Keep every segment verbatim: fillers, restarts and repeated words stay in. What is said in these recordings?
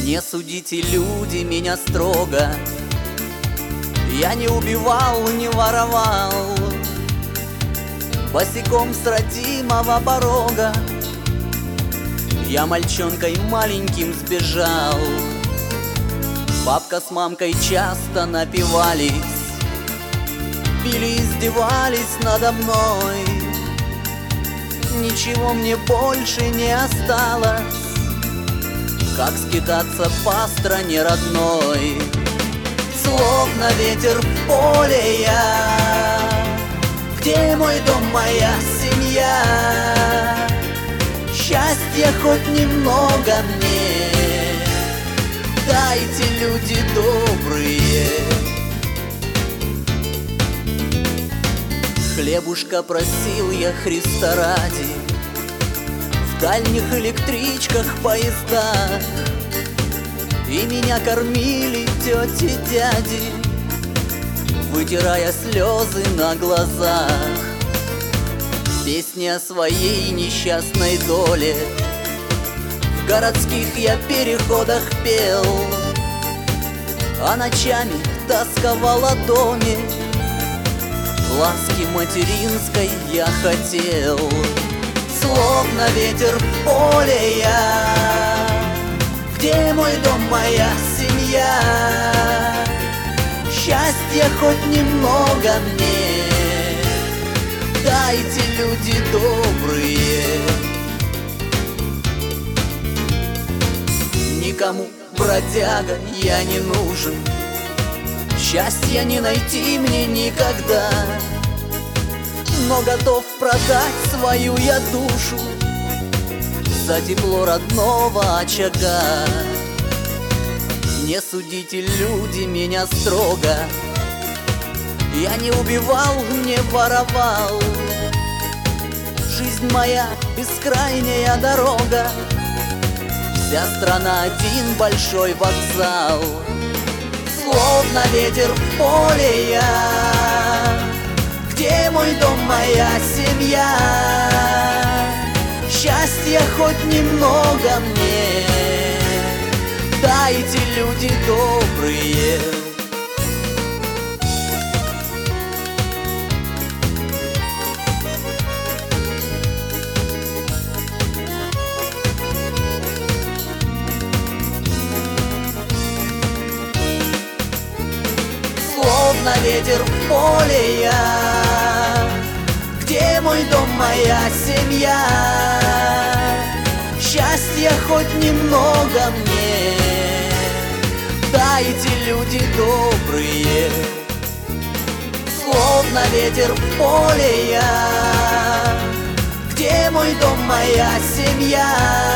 Не судите, люди, меня строго. Я не убивал, не воровал. Босиком с родимого порога я мальчонкой маленьким сбежал. Папка с мамкой часто напивались, пили, издевались надо мной. Ничего мне больше не осталось, как скитаться по стране родной. Словно ветер в поле я, где мой дом, моя семья? Счастья хоть немного мне дайте, люди добрые. Хлебушка просил я Христа ради в дальних электричках, поездах, и меня кормили тети, дяди, вытирая слезы на глазах. Песни о своей несчастной доле в городских я переходах пел, а ночами тосковал о доме, ласки материнской я хотел. Словно ветер в поле я, где мой дом, моя семья? Счастья хоть немного мне дайте, люди добрые. Никому, бродяга, я не нужен, счастья не найти мне никогда, но готов продать свою я душу за тепло родного очага. Не судите, люди, меня строго. Я не убивал, не воровал. Жизнь моя бескрайняя дорога, вся страна один большой вокзал. Словно ветер в поле я, где мой дом, моя семья? Счастья хоть немного мне дайте, люди добрые. Словно ветер в поле я, где мой дом, моя семья? Счастья хоть немного мне дайте, люди добрые. Словно ветер в поле я, где мой дом, моя семья?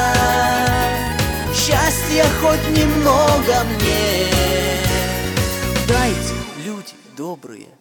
Счастья хоть немного мне дайте, люди добрые.